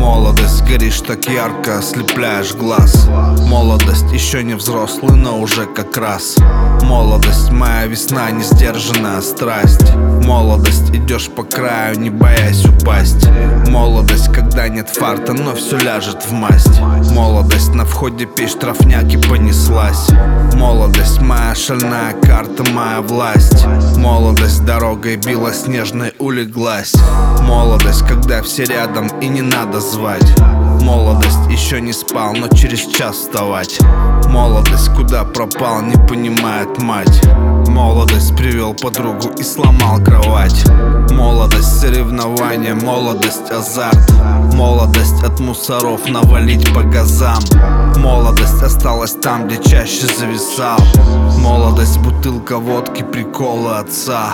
Молодость, горишь так ярко, ослепляешь глаз. Молодость, еще не взрослый, но уже как раз. Молодость, моя весна, несдержанная страсть. Молодость, идешь по краю, не боясь упасть. Молодость, когда нет фарта, но все ляжет в масть. Молодость, на входе пей штрафняк и понеслась. Молодость, моя шальная карта, моя власть. Молодость, дорогой белоснежной улеглась. Молодость, когда все рядом и не надо звать. Молодость, еще не спал, но через час вставать. Молодость, куда пропал, не понимает мать. Молодость, привел подругу и сломал кровать. Молодость, соревнования, молодость, азарт. Молодость, от мусоров навалить по газам. Молодость, осталась там, где чаще зависал. Молодость, бутылка водки, приколы отца.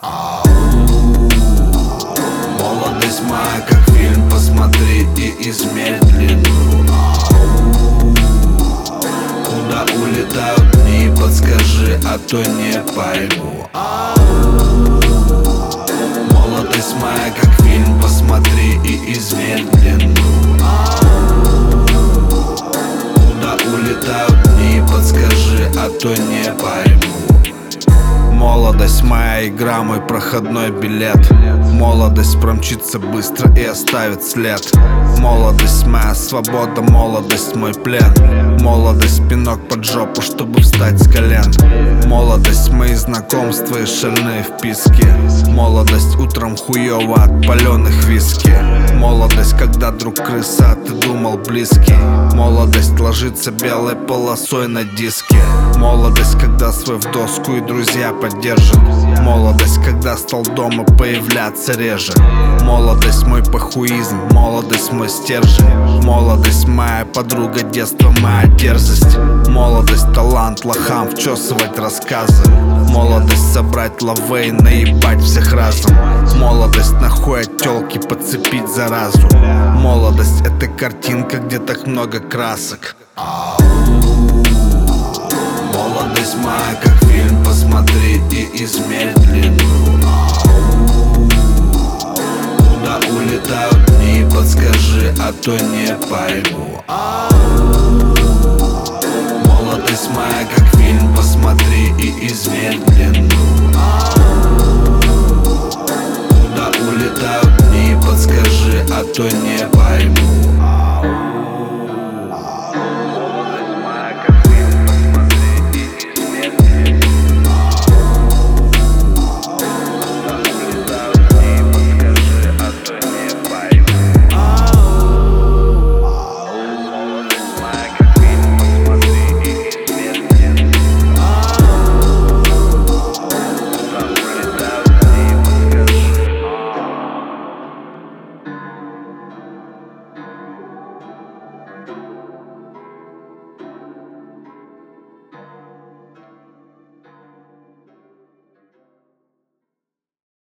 Молодость моя, как фильм, посмотри и измерь длину. Куда улетают дни, подскажи, а то не пойму. Молодость моя, как фильм, посмотри и измерь длину. Куда улетают дни, подскажи, а то не пойму. Молодость моя игра, мой проходной билет. Молодость промчится быстро и оставит след. Молодость моя свобода, молодость мой плен. Молодость пинок под жопу, чтобы встать с колен. Молодость мои знакомства и шальные вписки. Молодость утром хуёво от палёных виски. Молодость, когда друг крыса, а ты думал близкий. Молодость ложится белой полосой на диске. Молодость, когда свой в доску и друзья поддержат. Молодость, когда стал дома появляться реже. Молодость мой похуизм, молодость мой стержень. Молодость моя подруга детства, моя дерзость. Молодость талант лохам вчесывать рассказы. Молодость собрать лавей, наебать всех разом. Молодость нахуй от тёлки подцепить заразу. Молодость это картинка, где так много красок. Молодость моя, как фильм, посмотри и измерь длину. Куда улетают дни, подскажи, а то не пойму. Молодость моя, как фильм, посмотри и измерь длину. Куда улетают дни, подскажи, а то не